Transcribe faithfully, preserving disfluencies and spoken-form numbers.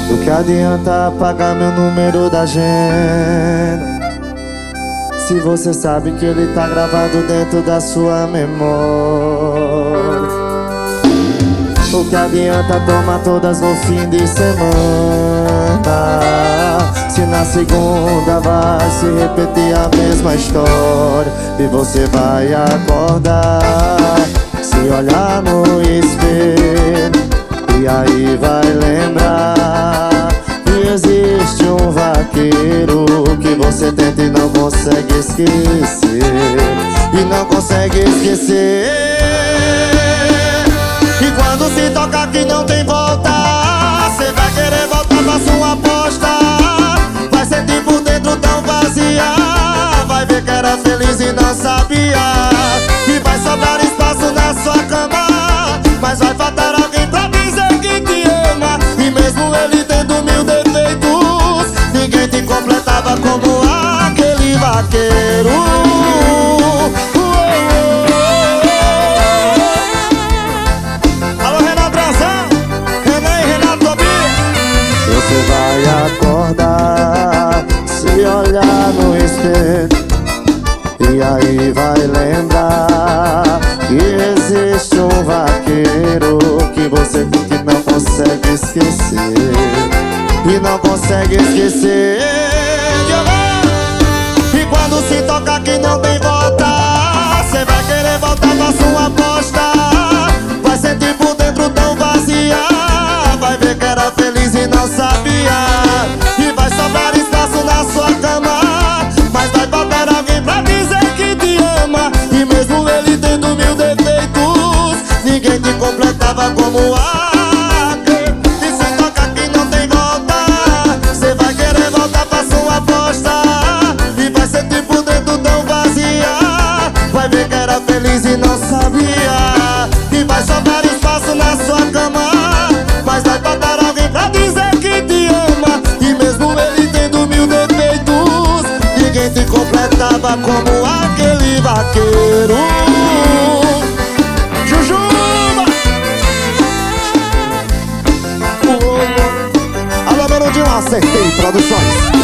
Do que adianta apagar meu número da agenda se você sabe que ele tá gravado dentro da sua memória? O que adianta tomar todas no fim de semana se na segunda vai se repetir a mesma história? E você vai acordar, se olhar no espelho, e aí vai lembrar que existe um vaqueiro que você tenta e não consegue esquecer, e não consegue esquecer. E quando se toca que não tem volta, cê vai querer voltar pra sua aposta. Vai sentir por dentro tão vazia, vai ver que era feliz e não sabia. E vai sobrar espaço na sua cama, mas vai faltar alguém pra dizer que te ama. E mesmo ele tendo mil defeitos, ninguém te completava como aquele vaqueiro. Você vai acordar, se olhar no espelho, e aí vai lembrar que existe um vaqueiro que você que não consegue esquecer, e não consegue esquecer. E quando se toca que não tem volta, cê vai querer voltar pra sua aposta. Vai sentir por dentro tão vazia, vai ver que era feliz e não sabia. E vai sobrar espaço na sua cama, mas vai faltar alguém pra dizer que te ama. E mesmo ele tendo mil defeitos, ninguém te completava como aquele. E se toca que não tem volta, cê vai querer voltar pra sua aposta. E vai sentir por dentro tão vazia, vai ver que era feliz e não sabia. E vai sobrar espaço na sua cama, mas vai faltar alguém pra dizer que te ama. E mesmo ele tendo mil defeitos, ninguém te completava como aquele vaqueiro. Jujuba! Alô, Menudinho, acertei produções.